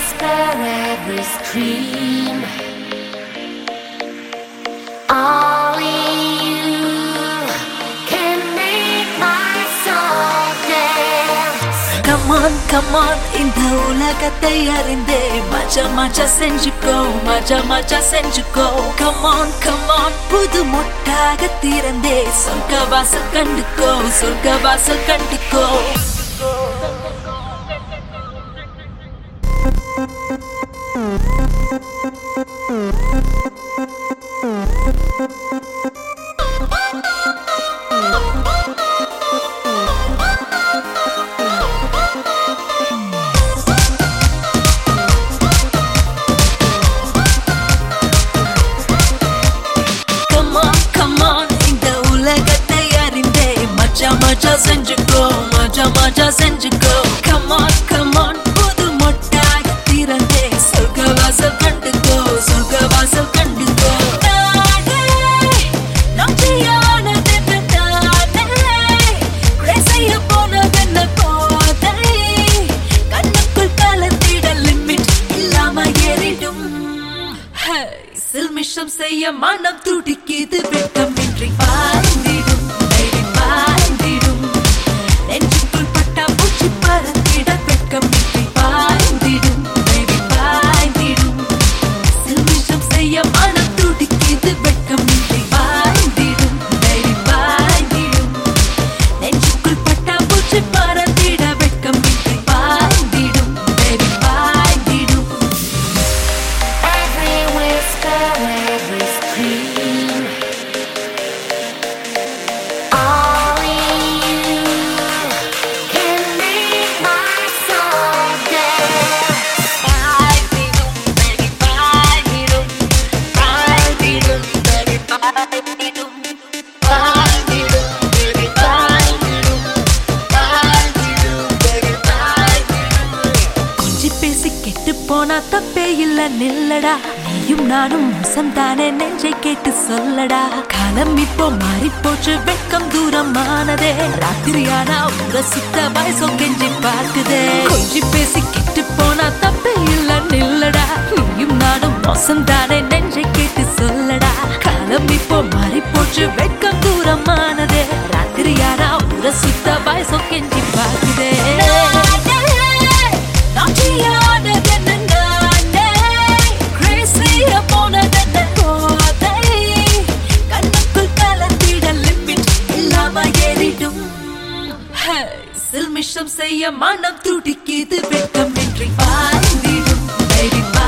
whisper, every scream. Only you can make my soul dance. Come on, இந்த உலகத்தை அறிந்தே மஜா செஞ்சுக்கோ, மஜா செஞ்சுக்கோ. Come on, புது மொட்டாக திறந்தே சொர்க்க வாசல் கண்டுக்கோ, சொர்க்க வாசல் கண்டுக்கோ. மஜா செஞ்சுக்கோ, மஜா செஞ்சுக்கோ. Come on, புது மொட்டாக திறந்தே சொர்க்க வாசல் கண்டுக்கோ, சொர்க்க வாசல் கண்டுக்கோ. சில்மிஷம் செய்ய மனம் துடிக்கிது, வெட்கமின்றி வாழ்ந்திடும், வாழ்ந்திடும். நெஞ்சுக்குள் பட்டா பூச்சி பறந்திட, வெட்கமின்றி வாழ்ந்திடும், வாழ்ந்திடும். சில்மிஷம் செய்ய மனம் துடிக்கிது, வெட்கமின்றி வாழ்ந்திடும், வாழ்ந்திடும். நெஞ்சுக்குள் பட்டா பூச்சி பறந்திட, வெட்கமின்றி வாழ்ந்திடும், வாழ்ந்திடும். Every whisper, every scream. Only you can make my soul dance. வாழ்ந்திடும், வாழ்ந்திடும், வாழ்ந்திடும், வாழ்ந்திடும், வாழ்ந்திடும், கொஞ்சி பேசி கெட்டு போனா தப்பே இல்ல, நில்லடா. நீயும் நானும் மோசம் தானே, நெஞ்சை கேட்டு சொல்லடா. காலம் இப்போ மாறி போச்சு, வெட்கம் தூரமானதே. ராத்திரியானா ஊர சுத்த வயசோ கெஞ்சி பார்க்குதே. கொஞ்சி பேசி கெட்டு போனா தப்பே இல்ல, நில்லடா. நீயும் நானும் மோசம் தானே, நெஞ்சை கேட்டு சொல்லடா. காலம் இப்போ மாறி போச்சு, வெட்கம் தூரமானதே. ராத்திரியானா ஊர சுத்த வயசோ கெஞ்சி பார்க்குதே. சில்மிஷம் செய்ய மனம் துடிக்கிது, வெட்கமின்றி வாழ்ந்திடும்,